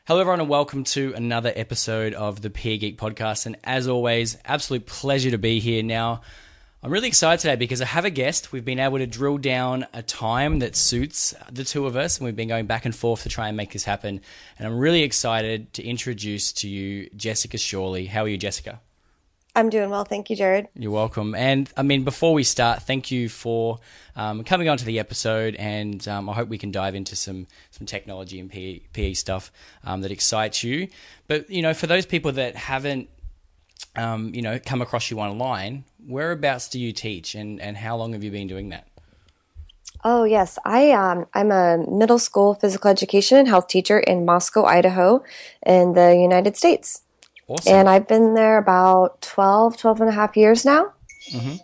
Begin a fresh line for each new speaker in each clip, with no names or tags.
Hello, everyone, and welcome to another episode of the PE Geek Podcast. And as always, absolute pleasure to be here. Now, I'm really excited today because I have a guest. We've been able to drill down a time that suits the two of us, and we've been going back and forth to try and make this happen. And I'm really excited to introduce to you Jessica Shawley. How are you, Jessica?
I'm doing well. Thank you, Jared.
You're welcome. And I mean, before we start, thank you for coming on to the episode. And I hope we can dive into some technology and PE stuff that excites you. But, you know, for those people that haven't, come across you online, whereabouts do you teach and how long have you been doing that?
Oh, yes. I'm a middle school physical education and health teacher in Moscow, Idaho, in the United States.
Awesome.
And I've been there about 12 and a half years now.
Mm-hmm.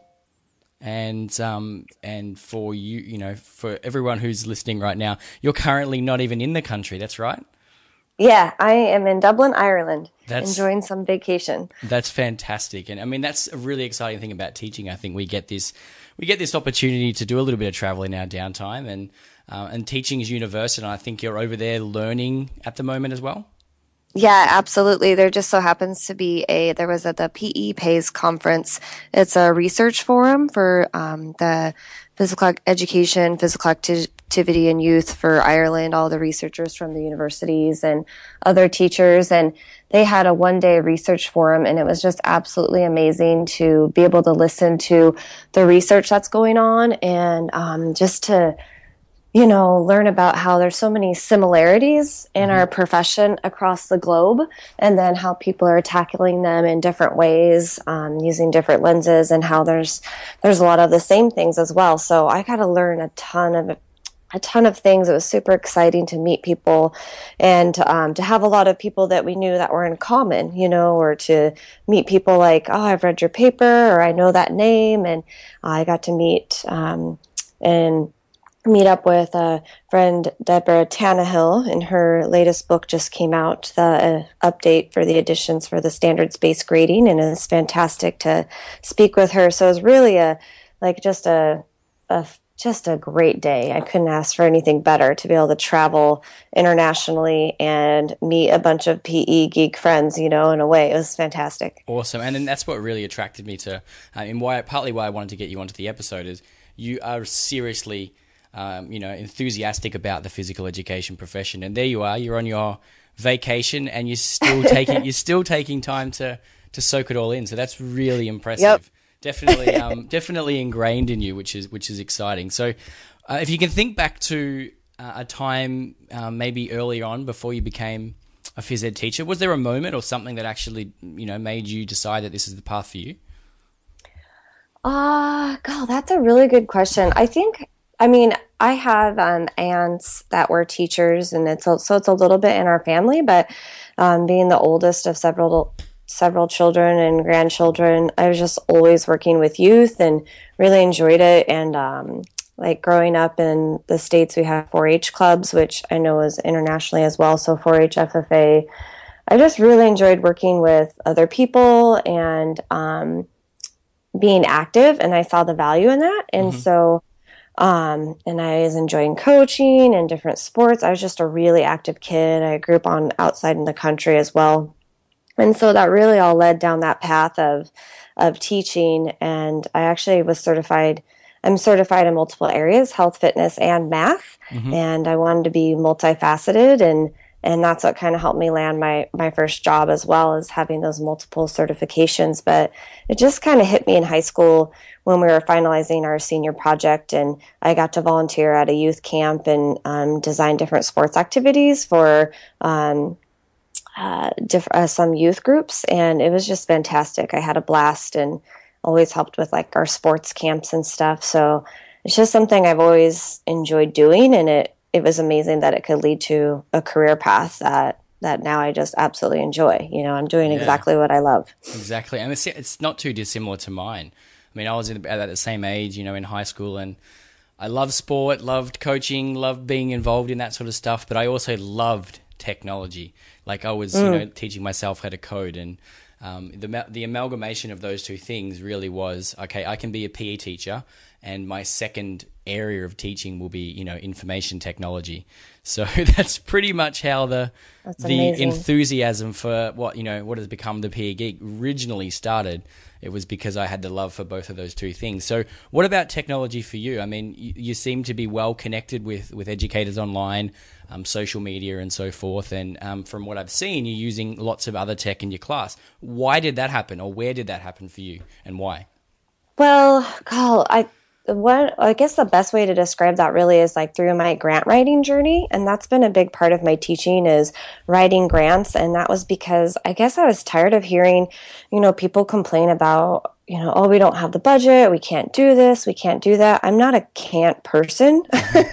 And for you, for everyone who's listening right now, you're currently not even in the country. That's right.
Yeah, I am in Dublin, Ireland, enjoying some vacation.
That's fantastic. And I mean, that's a really exciting thing about teaching. I think we get this opportunity to do a little bit of travel in our downtime, and teaching is universal. And I think you're over there learning at the moment as well.
Yeah, absolutely. There just so happens to be there was at the PE PACE conference. It's a research forum for the physical education, physical activity and youth for Ireland, all the researchers from the universities and other teachers. And they had a one-day research forum, and it was just absolutely amazing to be able to listen to the research that's going on and just to learn about how there's so many similarities in our profession across the globe, and then how people are tackling them in different ways, using different lenses, and how there's a lot of the same things as well. So I got to learn a ton of things. It was super exciting to meet people and to have a lot of people that we knew that were in common, or to meet people like, oh, I've read your paper, or I know that name. And I got to meet up with a friend, Deborah Tannehill, and her latest book just came out, the update for the editions for the standards-based grading, and it's fantastic to speak with her. So it was really just a great day. I couldn't ask for anything better to be able to travel internationally and meet a bunch of PE geek friends, in a way. It was fantastic.
Awesome. And then that's what really attracted me to, partly why I wanted to get you onto the episode is you are seriously enthusiastic about the physical education profession, and there you are. You're on your vacation, and you're still taking time to soak it all in. So that's really impressive. Yep. Definitely ingrained in you, which is exciting. So, if you can think back to a time maybe early on before you became a phys ed teacher, was there a moment or something that actually made you decide that this is the path for you?
God, that's a really good question. I have aunts that were teachers, and it's a little bit in our family. But being the oldest of several children and grandchildren, I was just always working with youth and really enjoyed it. And growing up in the States, we have 4-H clubs, which I know is internationally as well. So 4-H FFA, I just really enjoyed working with other people and being active, and I saw the value in that. And so. And I was enjoying coaching and different sports. I was just a really active kid. I grew up outside in the country as well. And so that really all led down that path of teaching. And I actually was certified. I'm certified in multiple areas, health, fitness, and math. And I wanted to be multifaceted, and that's what kind of helped me land my first job as well, as having those multiple certifications. But it just kind of hit me in high school when we were finalizing our senior project, and I got to volunteer at a youth camp and design different sports activities for some youth groups, and it was just fantastic. I had a blast and always helped with our sports camps and stuff. So it's just something I've always enjoyed doing, and it was amazing that it could lead to a career path that now I just absolutely enjoy. I'm doing exactly what I love.
Exactly. And it's not too dissimilar to mine. I mean, I was at the same age, in high school, and I loved sport, loved coaching, loved being involved in that sort of stuff, but I also loved technology. I was, teaching myself how to code, and the amalgamation of those two things really was, okay, I can be a PE teacher, and my second area of teaching will be, information technology. So that's pretty much how the enthusiasm for what has become the PE Geek originally started. It was because I had the love for both of those two things. So what about technology for you? I mean, you seem to be well connected with educators online, social media and so forth. And from what I've seen, you're using lots of other tech in your class. Why did that happen, or where did that happen for you, and why?
Well, Carl, I guess the best way to describe that really is like through my grant writing journey. And that's been a big part of my teaching, is writing grants. And that was because I guess I was tired of hearing, people complain about, oh, we don't have the budget. We can't do this. We can't do that. I'm not a can't person.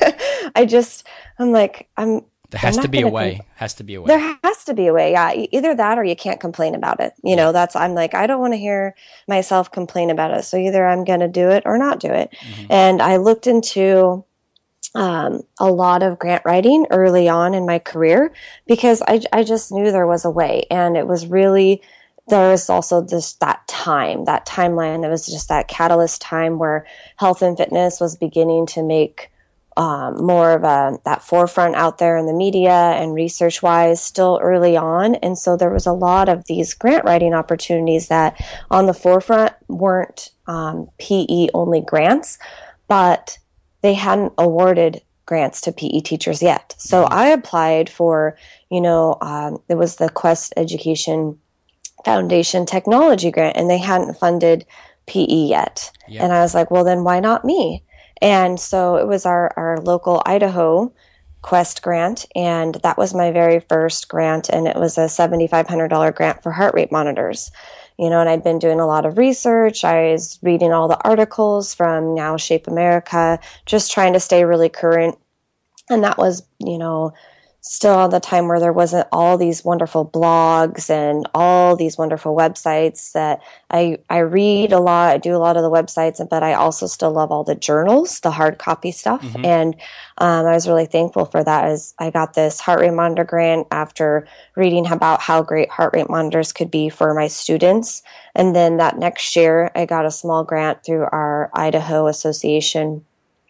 I'm like,
There has to be a way. Has to be a way.
There has to be a way. Yeah. Either that or you can't complain about it. I'm like, I don't want to hear myself complain about it. So either I'm going to do it or not do it. Mm-hmm. And I looked into a lot of grant writing early on in my career because I just knew there was a way. And it was really, there was also that timeline. It was just that catalyst time where health and fitness was beginning to make more of that forefront out there in the media and research wise still early on. And so there was a lot of these grant writing opportunities that on the forefront weren't PE only grants, but they hadn't awarded grants to PE teachers yet. So I applied for, it was the Quest Education Foundation Technology Grant, and they hadn't funded PE yet. Yep. And I was like, well, then why not me? And so it was our local Idaho Quest grant, and that was my very first grant, and it was a $7,500 grant for heart rate monitors. And I'd been doing a lot of research. I was reading all the articles from Now Shape America, just trying to stay really current. And that was, still at the time where there wasn't all these wonderful blogs and all these wonderful websites that I read a lot. I do a lot of the websites, but I also still love all the journals, the hard copy stuff. Mm-hmm. And I was really thankful for that, as I got this heart rate monitor grant after reading about how great heart rate monitors could be for my students. And then that next year, I got a small grant through our Idaho Association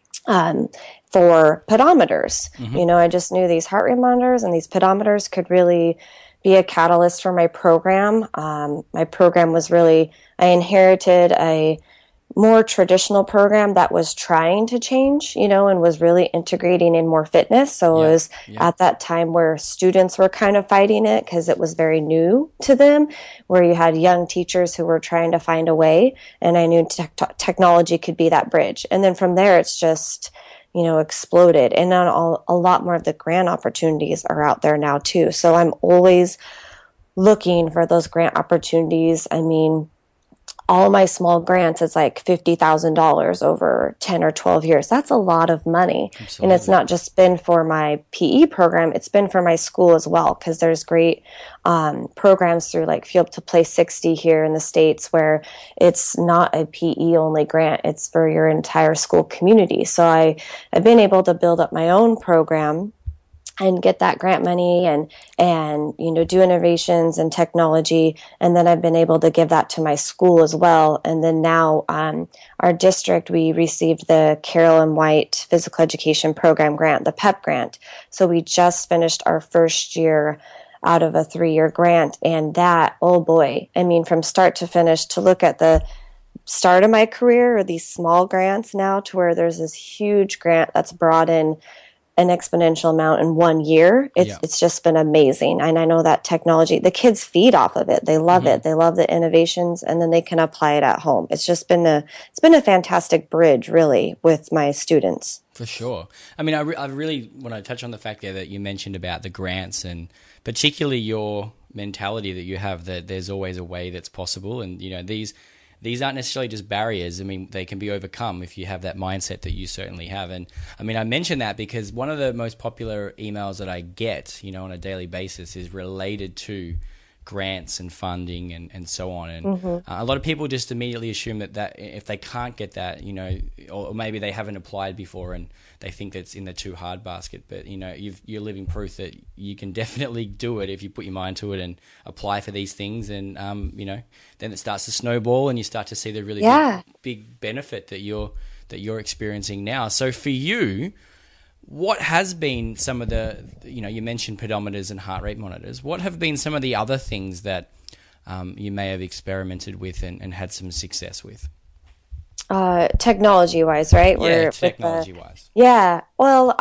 for pedometers. Mm-hmm. I just knew these heart rate monitors and these pedometers could really be a catalyst for my program. My program was really, I inherited a more traditional program that was trying to change, and was really integrating in more fitness. So it was at that time where students were kind of fighting it because it was very new to them, where you had young teachers who were trying to find a way. And I knew technology could be that bridge. And then from there, it's just, exploded. And now a lot more of the grant opportunities are out there now too. So I'm always looking for those grant opportunities. I mean, all my small grants, it's like $50,000 over 10 or 12 years. That's a lot of money. Absolutely. And it's not just been for my PE program, it's been for my school as well, because there's great programs through like Field to Play 60 here in the States where it's not a PE only grant, it's for your entire school community. So I've been able to build up my own program and get that grant money and do innovations and technology. And then I've been able to give that to my school as well. And then now our district, we received the Carolyn White Physical Education Program grant, the PEP grant. So we just finished our first year out of a 3-year grant. And that, oh boy, I mean, from start to finish, to look at the start of my career or these small grants now to where there's this huge grant that's brought in an exponential amount in 1 year. It's just been amazing. And I know that technology, the kids feed off of it. They love it. They love the innovations, and then they can apply it at home. It's just been a fantastic bridge, really, with my students.
For sure. I mean, I really want to touch on the fact there that you mentioned about the grants, and particularly your mentality that you have that there's always a way that's possible. And, these aren't necessarily just barriers. I mean, they can be overcome if you have that mindset that you certainly have. And I mean, I mention that because one of the most popular emails that I get, on a daily basis is related to grants and funding and so on. And a lot of people just immediately assume that if they can't get that, or maybe they haven't applied before and they think that's in the too hard basket. But, you're living proof that you can definitely do it if you put your mind to it and apply for these things. And, then it starts to snowball and you start to see the really big benefit that you're experiencing now. So for you, What has been some of the, you mentioned pedometers and heart rate monitors. What have been some of the other things that you may have experimented with and had some success with?
Technology wise, right?
Yeah, technology wise.
Yeah. Well,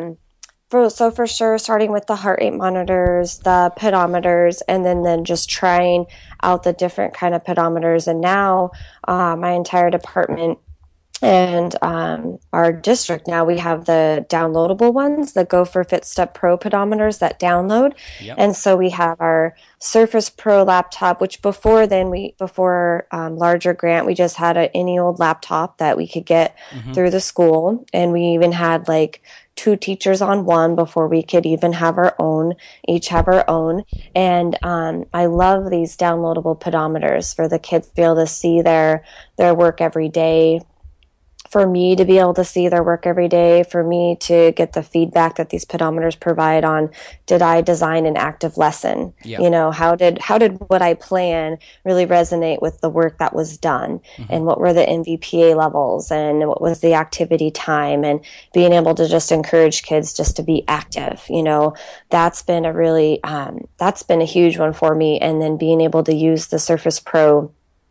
for sure, starting with the heart rate monitors, the pedometers, and then just trying out the different kind of pedometers. And now, my entire department and our district, now we have the downloadable ones, the Gopher FitStep Pro pedometers that download.
Yep.
And so we have our Surface Pro laptop, which before larger grant, we just had any old laptop that we could get through the school. And we even had like two teachers on one before we could even have our own, each have our own. And I love these downloadable pedometers for the kids to be able to see their work every day, for me to be able to see their work every day, for me to get the feedback that these pedometers provide on, did I design an active lesson?
Yep.
How did what I plan really resonate with the work that was done? And what were the NVPA levels, and what was the activity time, and being able to just encourage kids just to be active. That's been that's been a huge one for me. And then being able to use the Surface Pro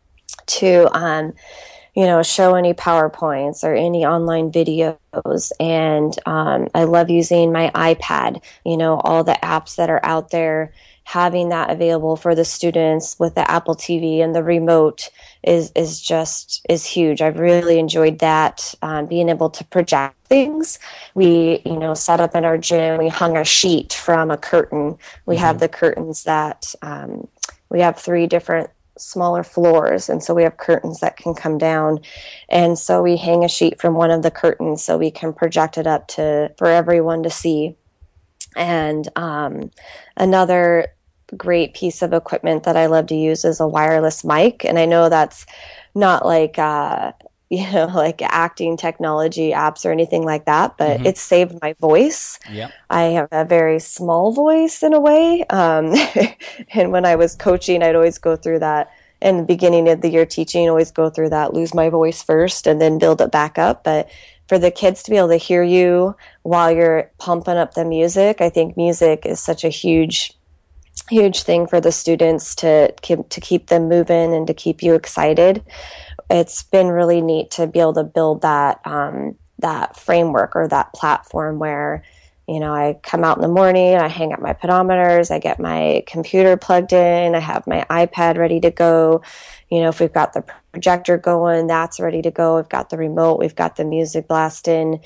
to show any PowerPoints or any online videos. And I love using my iPad, all the apps that are out there, having that available for the students with the Apple TV and the remote is huge. I've really enjoyed that, being able to project things. We, set up in our gym, we hung a sheet from a curtain. We have the curtains that we have 3 different smaller floors, and so we have curtains that can come down, and so we hang a sheet from one of the curtains so we can project it up for everyone to see. And another great piece of equipment that I love to use is a wireless mic, and I know that's not like like acting technology apps or anything like that, but it's saved my voice.
Yep.
I have a very small voice in a way. And when I was coaching, I'd always go through that in the beginning of the year teaching, always go through that, lose my voice first and then build it back up. But for the kids to be able to hear you while you're pumping up the music, I think music is such a huge thing for the students to keep them moving and to keep you excited. It's been really neat to be able to build that framework or that platform where, I come out in the morning, I hang up my pedometers, I get my computer plugged in, I have my iPad ready to go. If we've got the projector going, that's ready to go. We've got the remote, we've got the music blasting.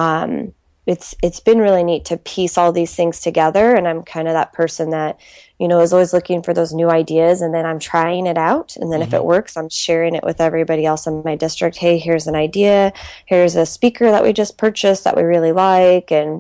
It's been really neat to piece all these things together, and I'm kind of that person that is always looking for those new ideas, and then I'm trying it out, and then if it works, I'm sharing it with everybody else in my district. Hey, here's an idea, here's a speaker that we just purchased that we really like. And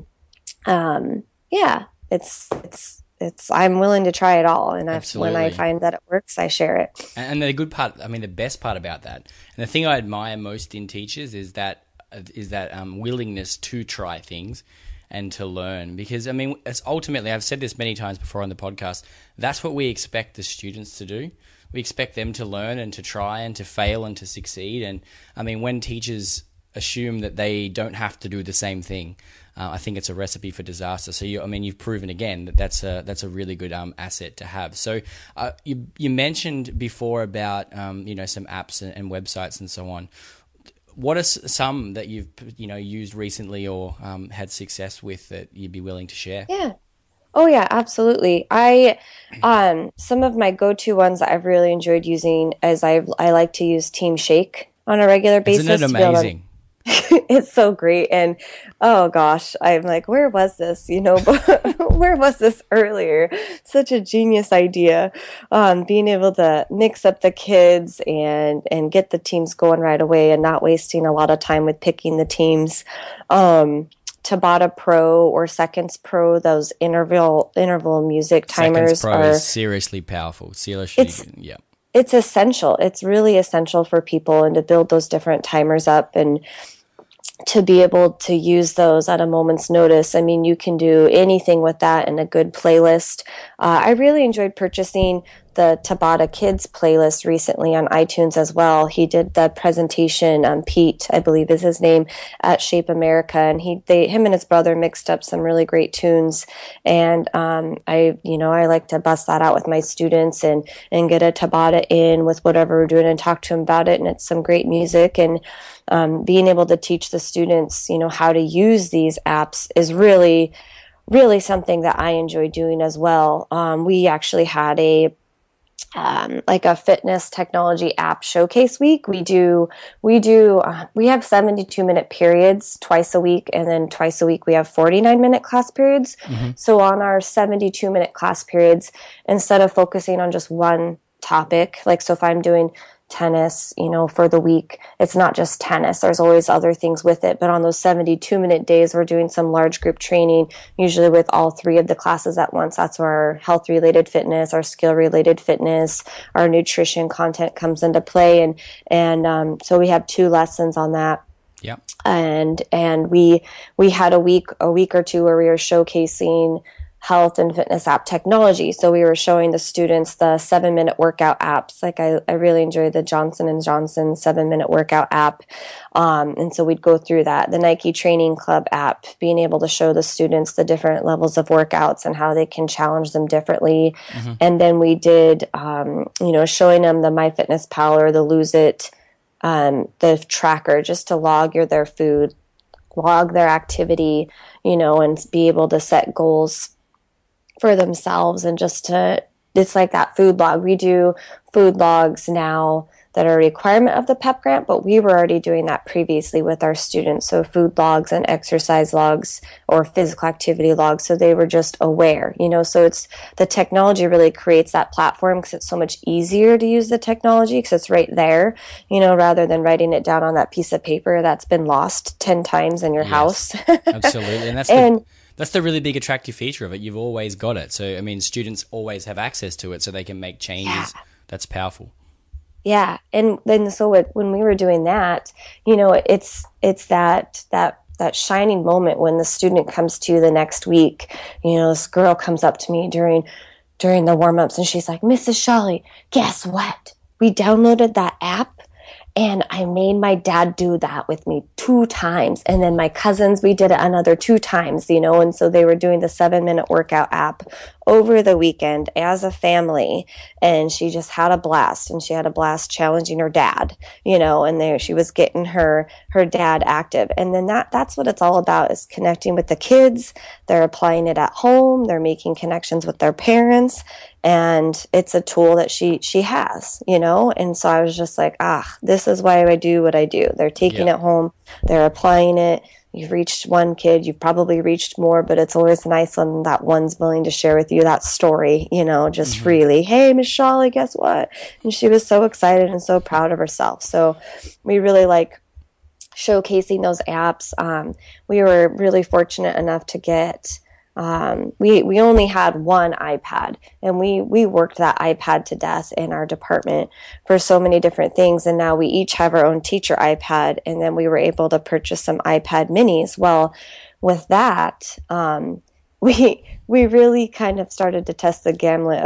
it's I'm willing to try it all, and when I find that it works, I share it.
And the good part, the best part about that, and the thing I admire most in teachers is that willingness to try things and to learn. Because it's ultimately, I've said this many times before on the podcast, that's what we expect the students to do. We expect them to learn and to try and to fail and to succeed. And when teachers assume that they don't have to do the same thing, I think it's a recipe for disaster. So you've proven again that that's a really good asset to have. So you mentioned before about some apps and websites and so on. What are some that you've used recently or had success with that you'd be willing to share?
Yeah. Oh yeah, absolutely. I some of my go-to ones that I've really enjoyed using is I like to use Team Shake on a regular basis.
Isn't it amazing?
It's so great. And oh gosh, I'm like, where was this? Where was this earlier? Such a genius idea. Being able to mix up the kids and get the teams going right away and not wasting a lot of time with picking the teams. Tabata Pro or Seconds Pro, those interval music timers
Seconds Pro is seriously powerful. Yeah.
It's essential. It's really essential for people, and to build those different timers up and to be able to use those at a moment's notice. You can do anything with that in a good playlist. I really enjoyed purchasing the Tabata Kids playlist recently on iTunes as well. He did the presentation, Pete, I believe is his name, at Shape America, and him and his brother mixed up some really great tunes. And I like to bust that out with my students and get a Tabata in with whatever we're doing and talk to them about it. And it's some great music, and being able to teach the students, how to use these apps is really, really something that I enjoy doing as well. We actually had a fitness technology app showcase week. We have 72-minute periods twice a week, and then twice a week we have 49-minute class periods. Mm-hmm. So on our 72-minute class periods, instead of focusing on just one topic, so if I'm doing tennis, for the week, it's not just tennis. There's always other things with it. But on those 72-minute days, we're doing some large group training, usually with all three of the classes at once. That's where our health-related fitness, our skill-related fitness, our nutrition content comes into play. And so we have 2 lessons on that.
Yeah.
And we had a week or two where we were showcasing health and fitness app technology. So we were showing the students the 7-minute workout apps. I really enjoyed the Johnson & Johnson 7-minute workout app. And so we'd go through that. The Nike Training Club app, being able to show the students the different levels of workouts and how they can challenge them differently. Mm-hmm. And then we did, showing them the MyFitnessPal or the Lose It, the tracker, just to log their food, log their activity, and be able to set goals for themselves, and it's like that food log. We do food logs now that are a requirement of the PEP grant, but we were already doing that previously with our students. So food logs and exercise logs or physical activity logs. So they were just aware, so it's the technology really creates that platform because it's so much easier to use the technology because it's right there, rather than writing it down on that piece of paper that's been lost 10 times in your house.
Absolutely. And that's the really big attractive feature of it. You've always got it. So, students always have access to it so they can make changes. Yeah. That's powerful.
Yeah. And then when we were doing that, it's that shining moment when the student comes to you the next week. This girl comes up to me during the warm-ups and she's like, Mrs. Shawley, guess what? We downloaded that app. And I made my dad do that with me 2 times. And then my cousins, we did it another 2 times, and so they were doing the 7-minute workout app over the weekend as a family. And she just had a blast, and she had a blast challenging her dad, and she was getting her dad active. And then that's what it's all about, is connecting with the kids. They're applying it at home. They're making connections with their parents. And it's a tool that she has, and so I was just like, this is why I do what I do. They're taking it home. They're applying it. You've reached one kid. You've probably reached more, but it's always nice when that one's willing to share with you that story, just freely. Hey, Miss Shawley, guess what? And she was so excited and so proud of herself. So we really like showcasing those apps. We were really fortunate enough to get... we only had one iPad, and we worked that iPad to death in our department for so many different things. And now we each have our own teacher iPad, and then we were able to purchase some iPad minis. Well, with that, we really kind of started to test the gamut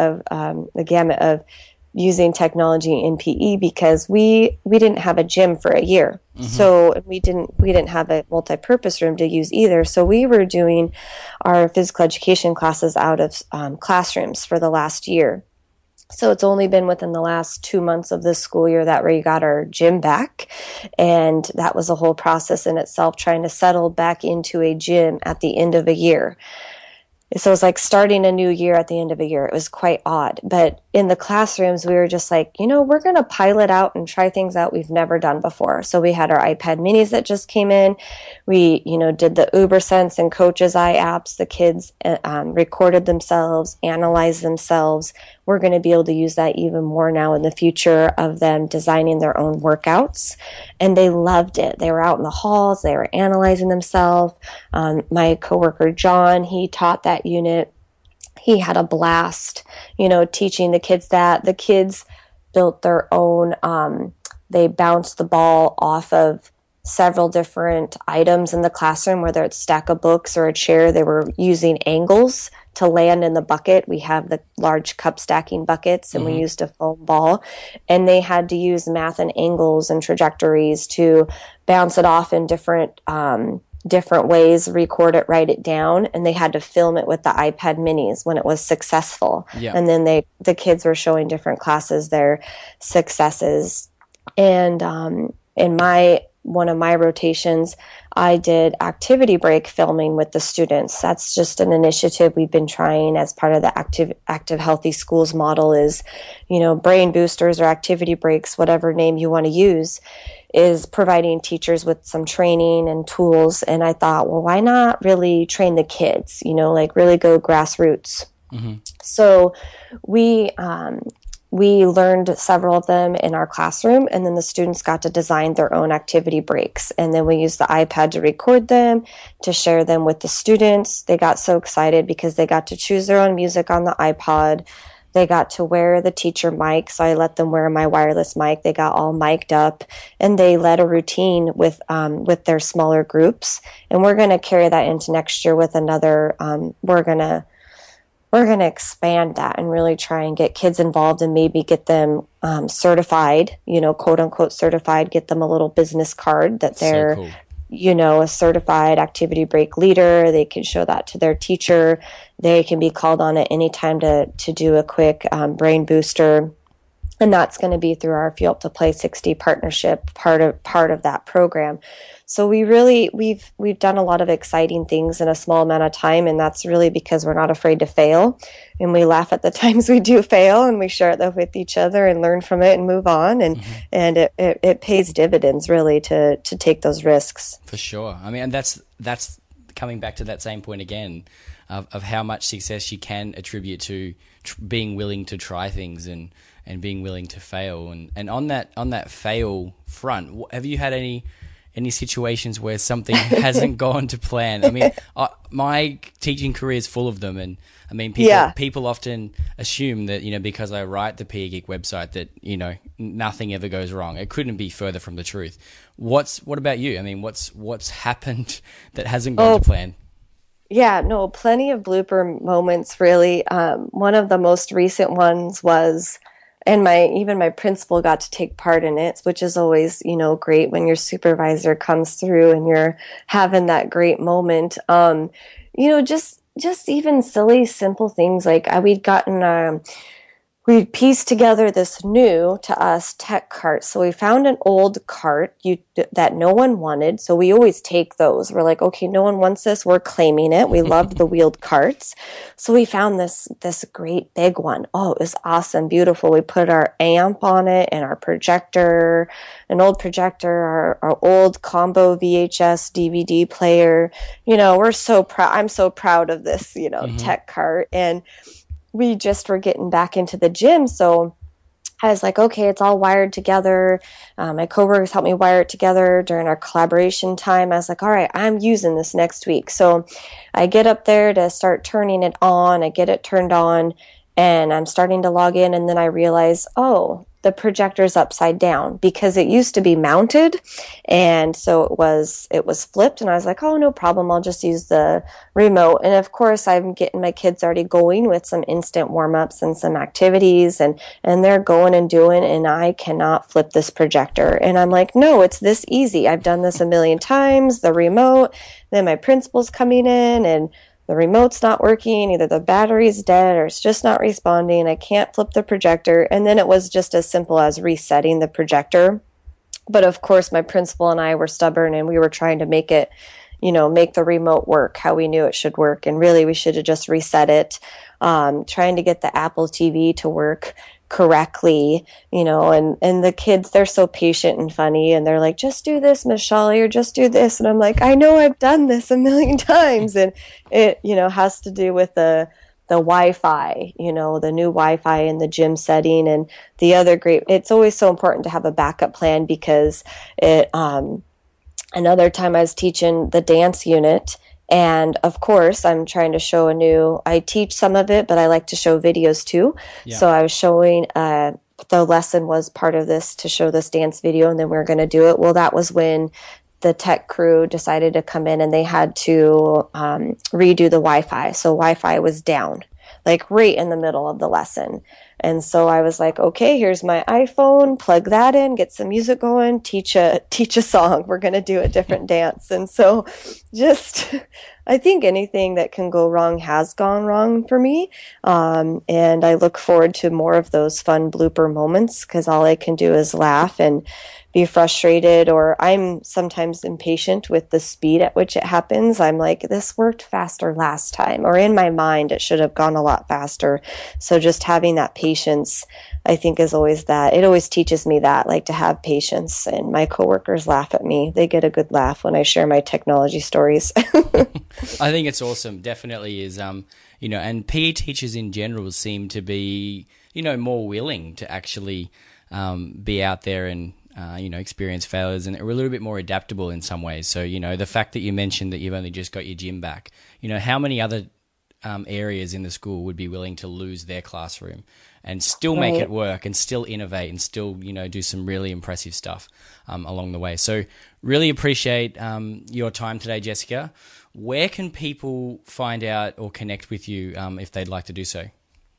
of using technology in PE, because we didn't have a gym for a year. Mm-hmm. So we didn't have a multi-purpose room to use either. So we were doing our physical education classes out of classrooms for the last year. So it's only been within the last 2 months of this school year that we got our gym back. And that was a whole process in itself, trying to settle back into a gym at the end of a year. So it was like starting a new year at the end of a year. It was quite odd. But in the classrooms, we were just like, we're going to pilot out and try things out we've never done before. So we had our iPad minis that just came in. We, did the UberSense and Coach's Eye apps. The kids recorded themselves, analyzed themselves. We're going to be able to use that even more now in the future of them designing their own workouts. And they loved it. They were out in the halls. They were analyzing themselves. My coworker, John, he taught that unit. He had a blast, teaching the kids that. The kids built their own, they bounced the ball off of several different items in the classroom, whether it's a stack of books or a chair. They were using angles to land in the bucket. We have the large cup stacking buckets, and we used a foam ball, and they had to use math and angles and trajectories to bounce it off in different ways, record it, write it down, and they had to film it with the iPad minis when it was successful.
Yeah.
And then the kids were showing different classes their successes. And in one of my rotations, I did activity break filming with the students. That's just an initiative we've been trying as part of the active healthy schools model is, brain boosters or activity breaks, whatever name you want to use, is providing teachers with some training and tools. And I thought, well, why not really train the kids, really go grassroots. Mm-hmm. So we learned several of them in our classroom, and then the students got to design their own activity breaks. And then we used the iPad to record them, to share them with the students. They got so excited because they got to choose their own music on the iPod. They got to wear the teacher mic, so I let them wear my wireless mic. They got all mic'd up, and they led a routine with their smaller groups. And we're going to carry that into next year with another. We're going to expand that and really try and get kids involved and maybe get them certified, quote unquote certified, get them a little business card that they're,
so cool.
A certified activity break leader. They can show that to their teacher. They can be called on at any time to do a quick brain booster. And that's going to be through our Fuel Up to Play 60 partnership, part of that program. So we've done a lot of exciting things in a small amount of time, and that's really because we're not afraid to fail, and we laugh at the times we do fail, and we share that with each other and learn from it and move on, and it pays dividends really to take those risks.
For sure. I mean, and that's coming back to that same point again of how much success you can attribute to being willing to try things and being willing to fail. And on that fail front, have you had any situations where something hasn't gone to plan? I mean, my teaching career is full of them, and I mean, people often assume that because I write the PE Geek website that nothing ever goes wrong. It couldn't be further from the truth. What about you? I mean, what's happened that hasn't gone to plan?
Yeah, no, plenty of blooper moments. Really, one of the most recent ones was. And even my principal got to take part in it, which is always, great when your supervisor comes through and you're having that great moment. Just even silly, simple things like we'd pieced together this new to us tech cart. So we found an old cart that no one wanted. So we always take those. We're like, okay, no one wants this. We're claiming it. We loved the wheeled carts. So we found this great big one. Oh, it was awesome. Beautiful. We put our amp on it and our projector, an old projector, our old combo VHS DVD player. We're so proud. I'm so proud of this, tech cart. And we just were getting back into the gym. So I was like, okay, it's all wired together. My coworkers helped me wire it together during our collaboration time. I was like, all right, I'm using this next week. So I get up there to start turning it on. I get it turned on, and I'm starting to log in. And then I realize, oh, the projector's upside down because it used to be mounted. And so it was flipped, and I was like, oh, no problem. I'll just use the remote. And of course, I'm getting my kids already going with some instant warm-ups and some activities, and they're going and doing, and I cannot flip this projector. And I'm like, no, it's this easy. I've done this a million times, the remote. Then my principal's coming in, and the remote's not working, either the battery's dead or it's just not responding. I can't flip the projector. And then it was just as simple as resetting the projector. But of course, my principal and I were stubborn, and we were trying to make it, make the remote work how we knew it should work. And really, we should have just reset it, trying to get the Apple TV to work correctly, and the kids, they're so patient and funny, and they're like, just do this, Miss Shawley, or just do this. And I'm like, I know I've done this a million times. And it, has to do with the Wi-Fi, the new Wi-Fi in the gym setting. And the other it's always so important to have a backup plan because another time I was teaching the dance unit, and of course, I'm trying to show I teach some of it, but I like to show videos too. Yeah. So I was showing, the lesson was part of this to show this dance video, and then we were going to do it. Well, that was when the tech crew decided to come in and they had to redo the Wi-Fi. So Wi-Fi was down, like right in the middle of the lesson. And so I was like, okay, here's my iPhone, plug that in, get some music going, teach a song. We're going to do a different dance. And so just, I think anything that can go wrong has gone wrong for me. And I look forward to more of those fun blooper moments because all I can do is laugh and be frustrated, or I'm sometimes impatient with the speed at which it happens. I'm like, this worked faster last time, or in my mind, it should have gone a lot faster. So just having that patience, I think is always that. It always teaches me that, like to have patience. And my coworkers laugh at me. They get a good laugh when I share my technology stories.
I think it's awesome. Definitely is, and PE teachers in general seem to be, more willing to actually be out there and experience failures, and we're a little bit more adaptable in some ways. So, the fact that you mentioned that you've only just got your gym back, how many other areas in the school would be willing to lose their classroom and still make it work and still innovate and still, do some really impressive stuff along the way. So really appreciate your time today, Jessica. Where can people find out or connect with you if they'd like to do so?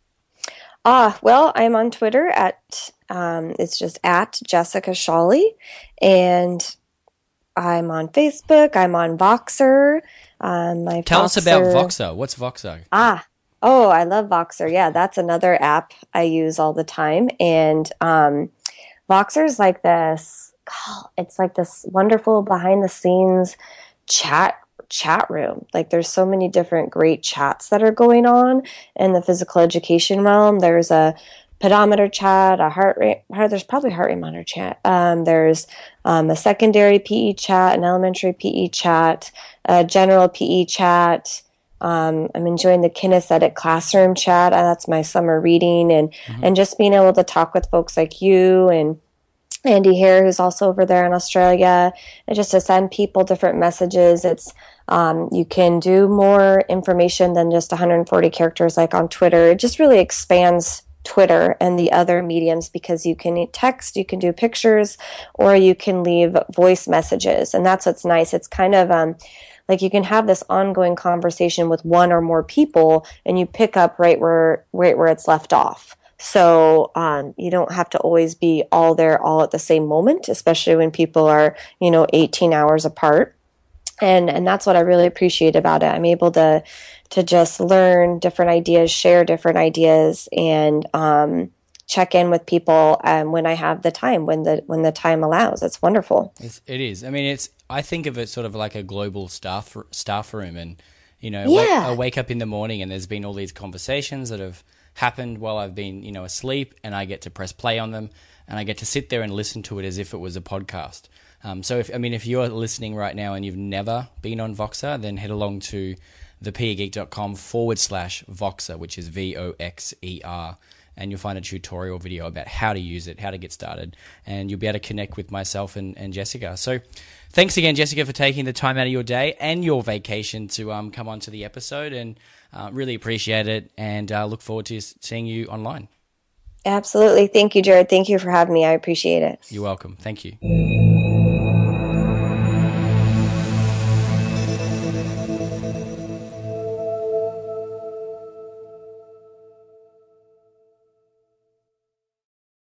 Well, I'm on Twitter at, it's just at Jessica Shawley, and I'm on Facebook. I'm on Voxer.
Tell us about Voxer. What's Voxer?
I love Voxer. Yeah, that's another app I use all the time. And Voxer's like this, it's like this wonderful behind the scenes chat room. Like there's so many different great chats that are going on in the physical education realm. There's a pedometer chat, there's probably heart rate monitor chat. There's a secondary PE chat, an elementary PE chat, a general PE chat. I'm enjoying the kinesthetic classroom chat. That's my summer reading, and just being able to talk with folks like you and Andy here, who's also over there in Australia, and just to send people different messages. It's you can do more information than just 140 characters like on Twitter. It just really expands Twitter and the other mediums because you can text, you can do pictures, or you can leave voice messages. And that's what's nice. It's kind of like you can have this ongoing conversation with one or more people, and you pick up right where it's left off. So you don't have to always be all there all at the same moment, especially when people are 18 hours apart. And that's what I really appreciate about it. I'm able to just learn different ideas, share different ideas, and check in with people when I have the time, when the time allows. It's wonderful.
It is. I mean, I think of it sort of like a global staff room, and I wake up in the morning and there's been all these conversations that have happened while I've been asleep, and I get to press play on them, and I get to sit there and listen to it as if it was a podcast. So if you're listening right now and you've never been on Voxer, then head along to thepegeek.com/Voxer, which is VOXER, and you'll find a tutorial video about how to use it, how to get started, and you'll be able to connect with myself and Jessica. So thanks again, Jessica, for taking the time out of your day and your vacation to come onto the episode, and really appreciate it, and look forward to seeing you online.
Absolutely. Thank you, Jared. Thank you for having me. I appreciate it.
You're welcome. Thank you.